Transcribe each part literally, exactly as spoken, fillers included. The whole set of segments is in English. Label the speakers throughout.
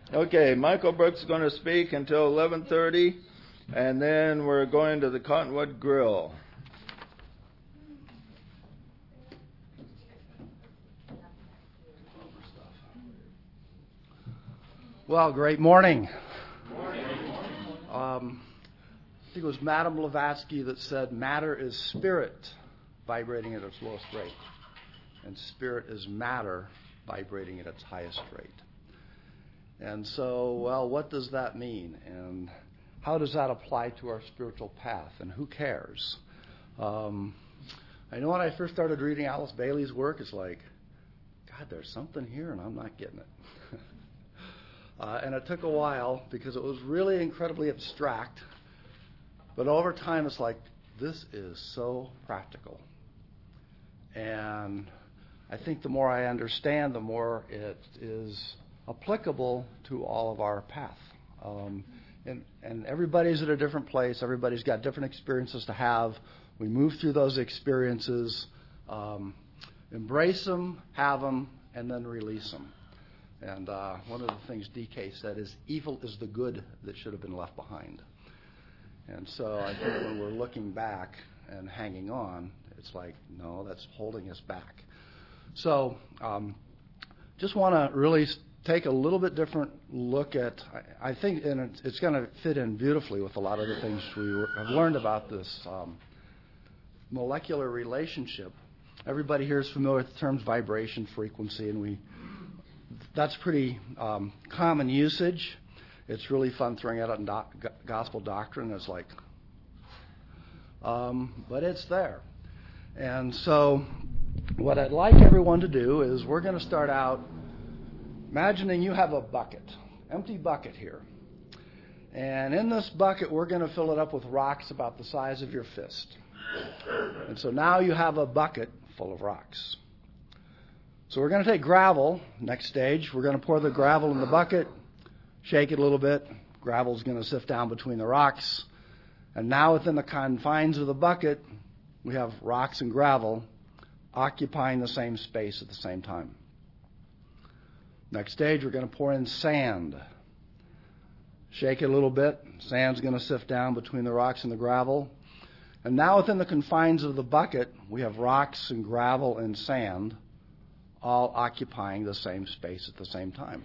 Speaker 1: Okay, Michael Brooks is going to speak until eleven thirty, and then we're going to the Cottonwood Grill.
Speaker 2: Well, great morning. Morning. Um, I think it was Madame Blavatsky that said matter is spirit vibrating at its lowest rate, and spirit is matter vibrating at its highest rate. And so, well, what does that mean? And how does that apply to our spiritual path? And who cares? Um, I know when I first started reading Alice Bailey's work, it's like, God, there's something here and I'm not getting it. Uh, and it took a while because it was really incredibly abstract. But over time, it's like, this is so practical. And I think the more I understand, the more it is applicable to all of our path. Um, and, and everybody's at a different place. Everybody's got different experiences to have. We move through those experiences, um, embrace them, have them, and then release them. And uh, one of the things D K said is, evil is the good that should have been left behind. And so I think when we're looking back and hanging on, it's like, no, that's holding us back. So um, just want to really take a little bit different look at, I, I think, and it's, it's going to fit in beautifully with a lot of the things we were, have learned about this um, molecular relationship. Everybody here is familiar with the terms vibration, frequency, and we that's pretty um, common usage. It's really fun throwing out in doc, gospel doctrine. It's like, um, but it's there. And so what I'd like everyone to do is we're going to start out imagining you have a bucket, empty bucket here. And in this bucket, we're going to fill it up with rocks about the size of your fist. And so now you have a bucket full of rocks. So we're going to take gravel, next stage. We're going to pour the gravel in the bucket, shake it a little bit. Gravel's going to sift down between the rocks. And now within the confines of the bucket, we have rocks and gravel occupying the same space at the same time. Next stage, we're going to pour in sand. Shake it a little bit. Sand's going to sift down between the rocks and the gravel. And now within the confines of the bucket, we have rocks and gravel and sand all occupying the same space at the same time.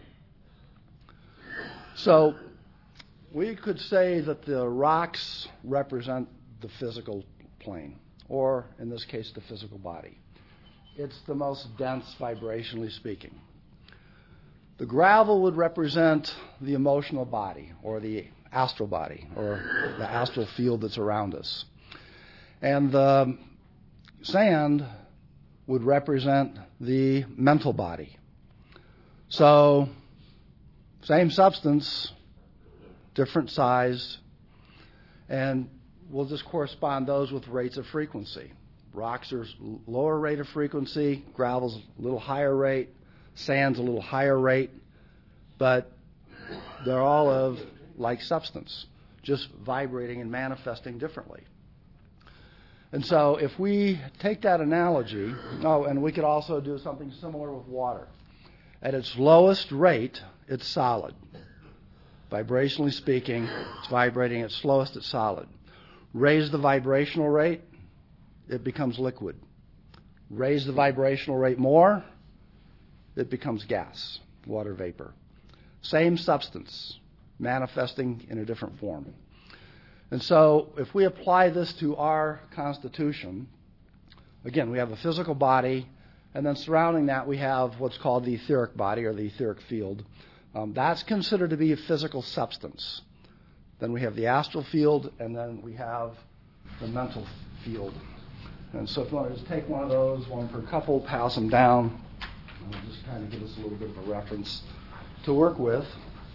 Speaker 2: So we could say that the rocks represent the physical plane, or in this case, the physical body. It's the most dense vibrationally speaking. The gravel would represent the emotional body, or the astral body, or the astral field that's around us. And the sand would represent the mental body. So, same substance, different size, and we'll just correspond those with rates of frequency. Rocks are lower rate of frequency, gravel's a little higher rate, sand's a little higher rate, but they're all of like substance, just vibrating and manifesting differently. And so if we take that analogy, oh, and we could also do something similar with water. At its lowest rate, it's solid. Vibrationally speaking, it's vibrating. At its lowest, it's solid. Raise the vibrational rate, it becomes liquid. Raise the vibrational rate more, it becomes gas, water vapor. Same substance, manifesting in a different form. And so if we apply this to our constitution, again, we have a physical body, and then surrounding that we have what's called the etheric body or the etheric field. Um, that's considered to be a physical substance. Then we have the astral field, and then we have the mental field. And so if you want to just take one of those, one per couple, pass them down, and just kind of give us a little bit of a reference to work with.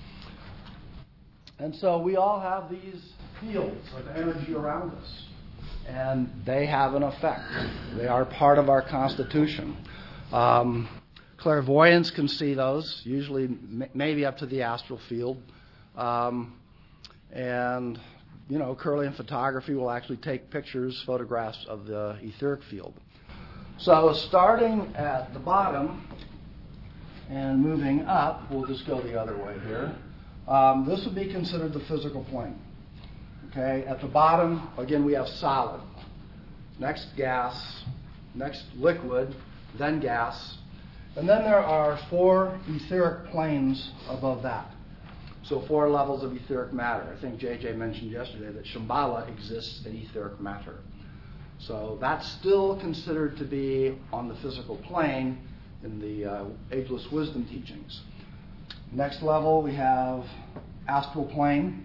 Speaker 2: And so we all have these fields of energy around us, and they have an effect. They are part of our constitution. Um, clairvoyants can see those, usually m- maybe up to the astral field. Um, and, you know, Kirlian photography will actually take pictures, photographs of the etheric field. So starting at the bottom, And moving up, we'll just go the other way here. Um, this would be considered the physical plane. Okay, at the bottom, again, we have solid. Next gas, next liquid, then gas. And then there are four etheric planes above that. So four levels of etheric matter. I think J J mentioned yesterday that Shambhala exists in etheric matter. So that's still considered to be on the physical plane in the uh, Ageless Wisdom teachings. Next level, we have astral plane.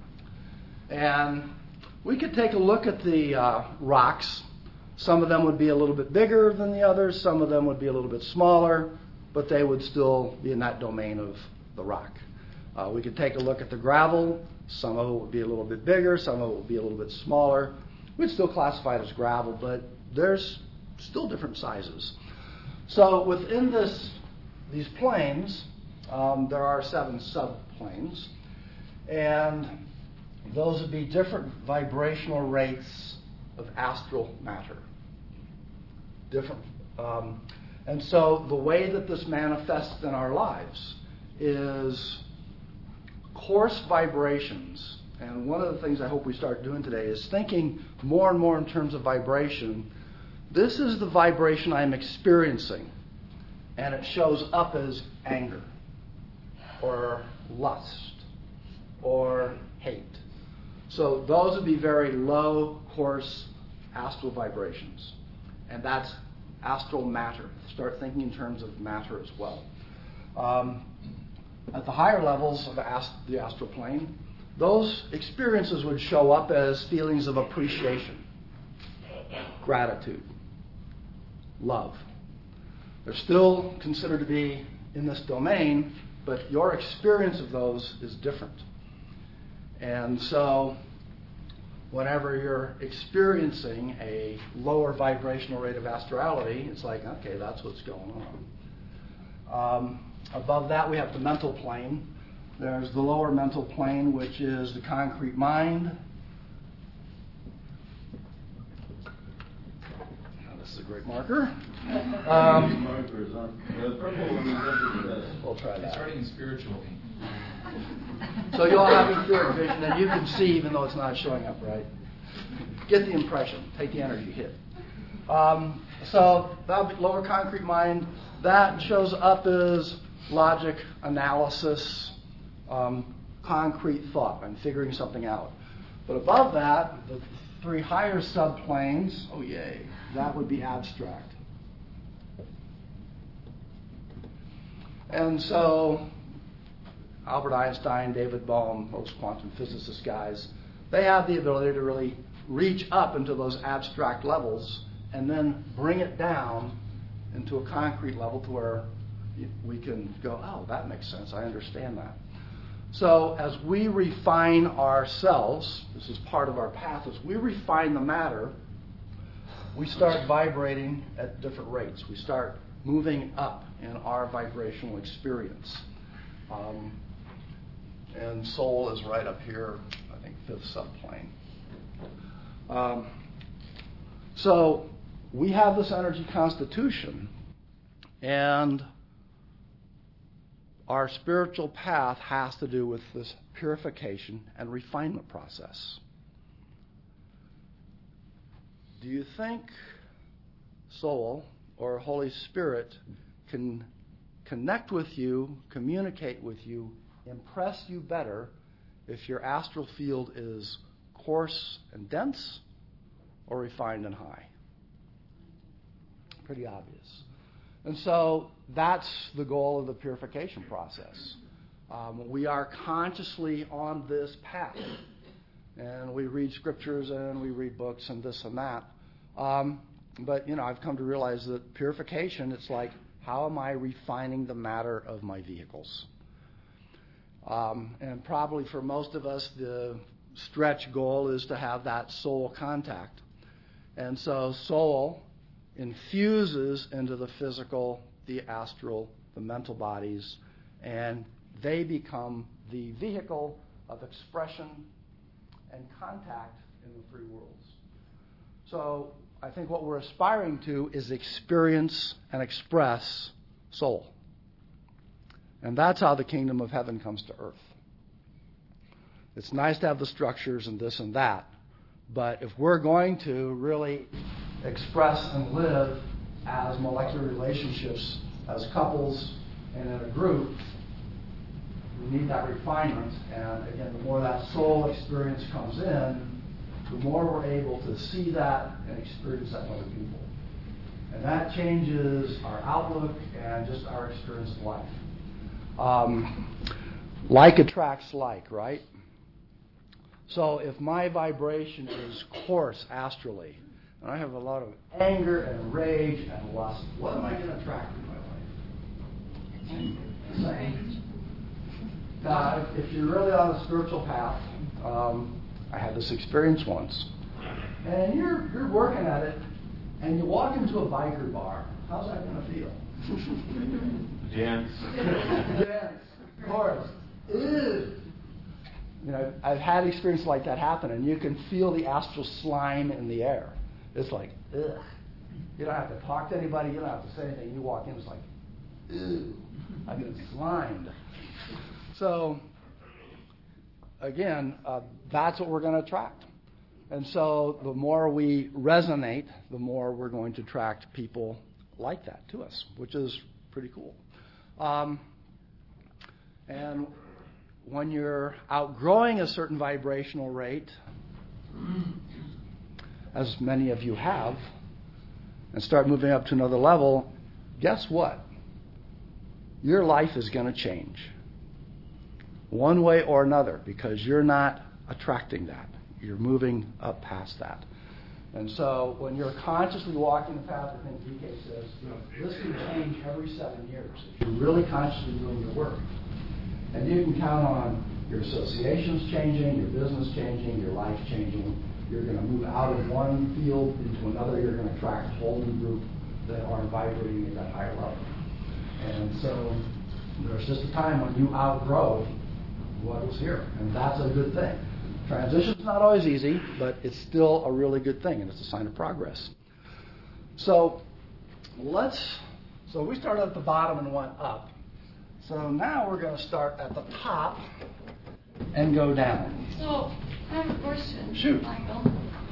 Speaker 2: And we could take a look at the uh, rocks. Some of them would be a little bit bigger than the others. Some of them would be a little bit smaller, but they would still be in that domain of the rock. Uh, we could take a look at the gravel. Some of it would be a little bit bigger. Some of it would be a little bit smaller. We'd still classify it as gravel, but there's still different sizes. So within this, these planes, um, there are seven subplanes, and those would be different vibrational rates of astral matter. Different. Um, and so the way that this manifests in our lives is coarse vibrations. And one of the things I hope we start doing today is thinking more and more in terms of vibration. This is the vibration I'm experiencing, and it shows up as anger or lust or hate. So those would be very low, coarse astral vibrations. And that's astral matter. Start thinking in terms of matter as well. Um, at the higher levels of ast- the astral plane, those experiences would show up as feelings of appreciation, gratitude, love. They're still considered to be in this domain, but your experience of those is different. And so whenever you're experiencing a lower vibrational rate of astrality, it's like, okay, that's what's going on. Um, above that, we have the mental plane. There's the lower mental plane, which is the concrete mind. Now, this is a great marker. Um, we'll try that.
Speaker 3: It's starting spiritually.
Speaker 2: So you'll have etheric vision, and you can see even though it's not showing up, right? Get the impression. Take the energy hit. Um, so that lower concrete mind, that shows up as logic, analysis, um, concrete thought. I'm figuring something out. But above that, the three higher subplanes, oh yay, that would be abstract. And so Albert Einstein, David Bohm, most quantum physicist guys, they have the ability to really reach up into those abstract levels and then bring it down into a concrete level to where we can go, oh, that makes sense. I understand that. So as we refine ourselves, this is part of our path, as we refine the matter, we start vibrating at different rates. We start moving up in our vibrational experience. Um, and soul is right up here, I think fifth subplane. Um, so we have this energy constitution, and our spiritual path has to do with this purification and refinement process. Do you think soul or Holy Spirit can connect with you, communicate with you, impress you better if your astral field is coarse and dense or refined and high? Pretty obvious. And so that's the goal of the purification process. Um, we are consciously on this path. And we read scriptures and we read books and this and that. Um, but, you know, I've come to realize that purification, it's like, how am I refining the matter of my vehicles? Um, and probably for most of us, the stretch goal is to have that soul contact. And so soul infuses into the physical, the astral, the mental bodies, and they become the vehicle of expression and contact in the three worlds. So I think what we're aspiring to is experience and express soul. And that's how the kingdom of heaven comes to earth. It's nice to have the structures and this and that, but if we're going to really express and live as molecular relationships, as couples and in a group, we need that refinement. And again, the more that soul experience comes in, the more we're able to see that and experience that in other people. And that changes our outlook and just our experience of life. Um, like attracts like, right? So if my vibration is coarse astrally, and I have a lot of anger and rage and lust, what am I going to attract in my life? Same. Now, if you're really on a spiritual path, um, I had this experience once, and you're you're working at it, and you walk into a biker bar. How's that going to feel?
Speaker 3: Dance.
Speaker 2: Dance. Of course. Ew. You know, I've had experiences like that happen, and you can feel the astral slime in the air. It's like, ugh. You don't have to talk to anybody. You don't have to say anything. You walk in, it's like, ew. I've been slimed. So, again, uh, that's what we're going to attract. And so the more we resonate, the more we're going to attract people like that to us, which is pretty cool. Um, and when you're outgrowing a certain vibrational rate, as many of you have, and start moving up to another level, guess what? Your life is going to change. One way or another, because you're not attracting that. You're moving up past that. And so when you're consciously walking the path, I think D K says, you know, this can change every seven years if you're really consciously doing your work. And you can count on your associations changing, your business changing, your life changing. You're going to move out of one field into another. You're going to attract a whole new group that are vibrating at that higher level. And so there's just a time when you outgrow what was here. And that's a good thing. Transition's not always easy, but it's still a really good thing, and it's a sign of progress. So let's. So we started at the bottom and went up. So now we're going to start at the top and go down.
Speaker 4: So I have a question,
Speaker 2: Shoot.
Speaker 4: Michael.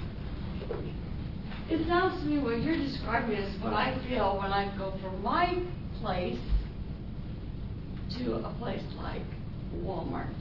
Speaker 4: It sounds to me what you're describing is what I feel when I go from my place to a place like Walmart.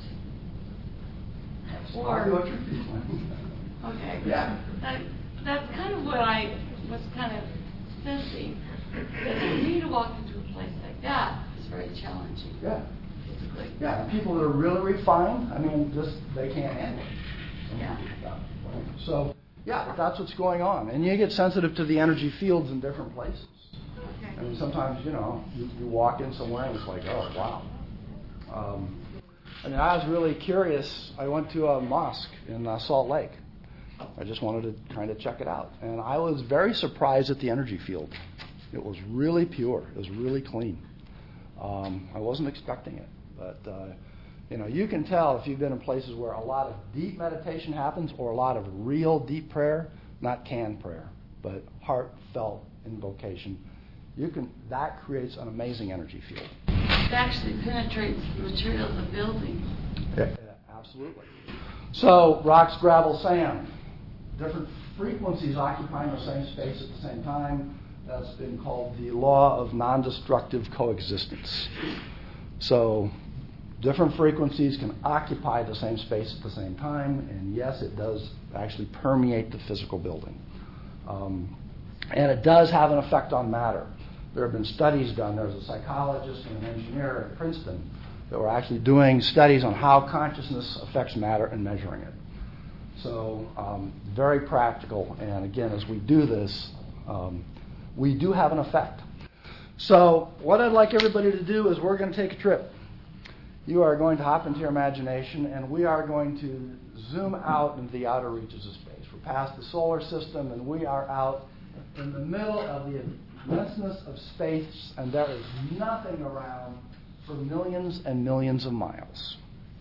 Speaker 4: Or,
Speaker 2: what you're feeling.
Speaker 4: okay.
Speaker 2: Yeah.
Speaker 4: That, that's kind of what I was kind of sensing. That for me to walk into a place like that is very challenging.
Speaker 2: Yeah.
Speaker 4: Physically.
Speaker 2: Yeah. And people that are really refined, I mean, just they can't handle it.
Speaker 4: Yeah.
Speaker 2: So, yeah, that's what's going on. And you get sensitive to the energy fields in different places.
Speaker 4: Okay.
Speaker 2: I mean, sometimes, you know, you, you walk in somewhere and it's like, oh, wow. Um, I mean, I was really curious. I went to a mosque in uh, Salt Lake. I just wanted to kind of check it out. And I was very surprised at the energy field. It was really pure. It was really clean. Um, I wasn't expecting it. But, uh, you know, you can tell if you've been in places where a lot of deep meditation happens or a lot of real deep prayer, not canned prayer, but heartfelt invocation. You can, that creates an amazing energy field.
Speaker 4: It actually penetrates the material of the building.
Speaker 2: Yeah, yeah, absolutely. So, rocks, gravel, sand. Different frequencies occupying the same space at the same time. That's been called the law of non-destructive coexistence. So, different frequencies can occupy the same space at the same time, and yes, it does actually permeate the physical building. Um, and it does have an effect on matter. There have been studies done. There's a psychologist and an engineer at Princeton that were actually doing studies on how consciousness affects matter and measuring it. So um, very practical. And again, as we do this, um, we do have an effect. So what I'd like everybody to do is we're going to take a trip. You are going to hop into your imagination, and we are going to zoom out into the outer reaches of space. We're past the solar system, and we are out in the middle of the immenseness of space, and there is nothing around for millions and millions of miles.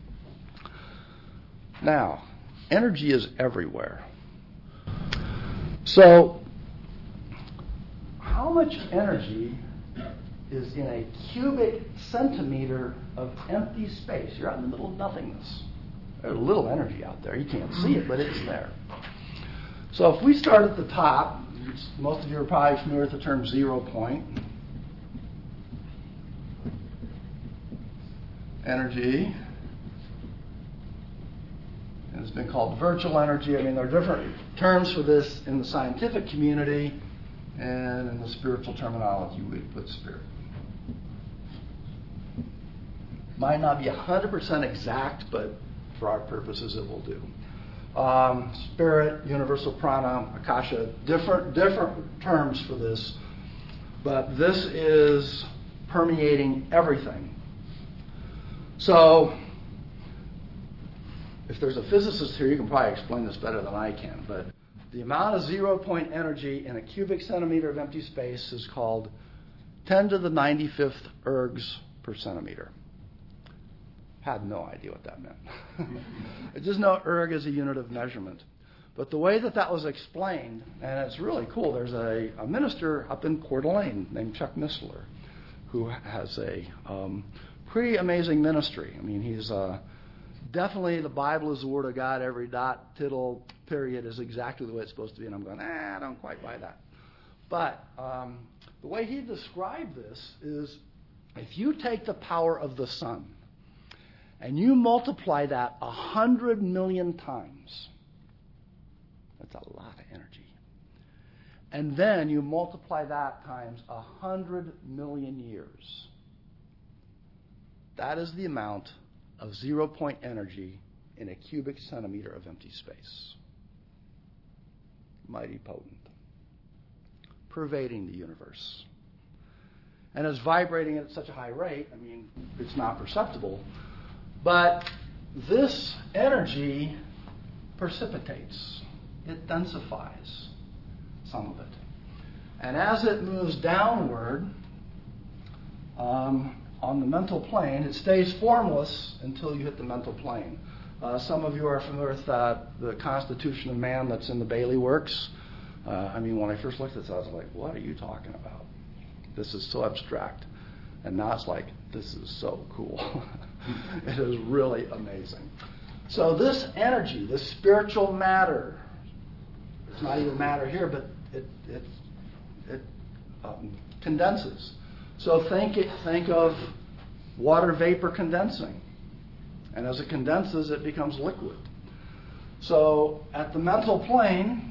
Speaker 2: Now, energy is everywhere. So, how much energy is in a cubic centimeter of empty space. You're out in the middle of nothingness. There's a little energy out there. You can't see it, but it's there. So if we start at the top, most of you are probably familiar with the term zero point. Energy. And it's been called virtual energy. I mean, there are different terms for this in the scientific community, and in the spiritual terminology, we put spirit. Might not be one hundred percent exact, but for our purposes, it will do. Um, spirit, universal prana, akasha, different different terms for this, but this is permeating everything. So, if there's a physicist here, you can probably explain this better than I can, but the amount of zero-point energy in a cubic centimeter of empty space is called ten to the ninety-fifth ergs per centimeter. Had no idea what that meant. I just know erg is a unit of measurement. But the way that that was explained, and it's really cool, there's a, a minister up in Coeur d'Alene named Chuck Missler who has a um, pretty amazing ministry. I mean, he's uh, definitely the Bible is the Word of God. Every dot, tittle, period is exactly the way it's supposed to be. And I'm going, ah, I don't quite buy that. But um, the way he described this is if you take the power of the sun and you multiply that a hundred million times, that's a lot of energy. And then you multiply that times a hundred million years. That is the amount of zero-point energy in a cubic centimeter of empty space. Mighty potent. Pervading the universe. And it's vibrating at such a high rate, I mean, it's not perceptible. But this energy precipitates. It densifies some of it. And as it moves downward um, on the mental plane, it stays formless until you hit the mental plane. Uh, some of you are familiar with uh, the Constitution of Man that's in the Bailey Works. Uh, I mean, when I first looked at this, I was like, what are you talking about? This is so abstract. And now it's like, this is so cool. It is really amazing. So this energy, this spiritual matter, it's not even matter here, but it it, it um, condenses. So think it, think of water vapor condensing. And as it condenses, it becomes liquid. So at the mental plane,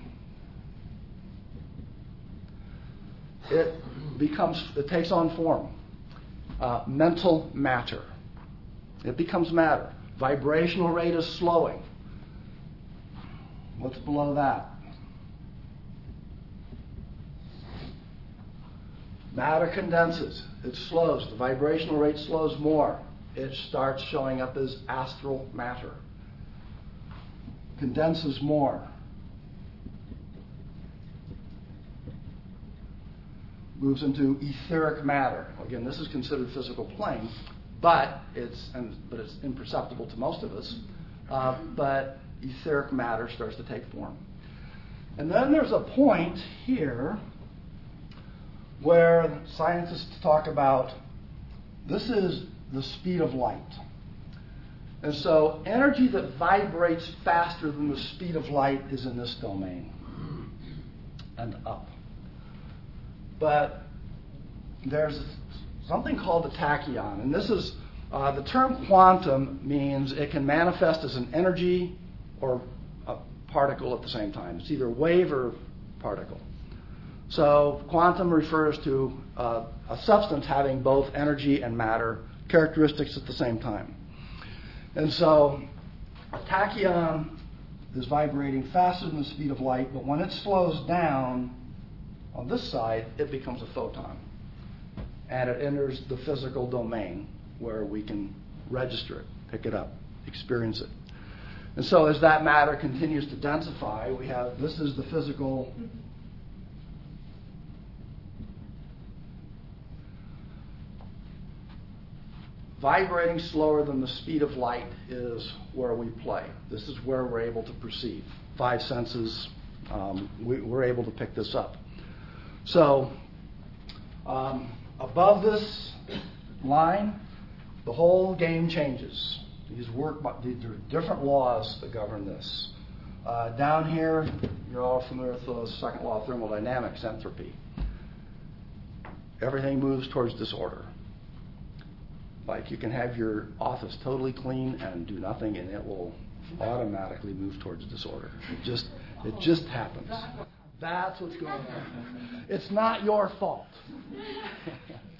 Speaker 2: it becomes, it takes on form. Uh, mental matter. It becomes matter. Vibrational rate is slowing. What's below that? Matter condenses. It slows. The vibrational rate slows more. It starts showing up as astral matter. Condenses more. Moves into etheric matter. Again, this is considered physical plane, but it's and, but it's imperceptible to most of us. Uh, but etheric matter starts to take form. And then there's a point here where scientists talk about this is the speed of light. And so energy that vibrates faster than the speed of light is in this domain and up. But there's something called the tachyon, and this is uh, the term quantum means it can manifest as an energy or a particle at the same time. It's either wave or particle. So quantum refers to uh, a substance having both energy and matter characteristics at the same time. And so a tachyon is vibrating faster than the speed of light, but when it slows down on this side, it becomes a photon. And it enters the physical domain where we can register it, pick it up, experience it. And so as that matter continues to densify, we have, this is the physical vibrating slower than the speed of light is where we play. This is where we're able to perceive. Five senses, um, we, we're able to pick this up. So, um, above this line, the whole game changes. These work, these are different laws that govern this. Uh, down here, you're all familiar with the second law of thermodynamics, entropy. Everything moves towards disorder. Like you can have your office totally clean and do nothing, and it will automatically move towards disorder. It just, it just happens. That's what's going on. It's not your fault.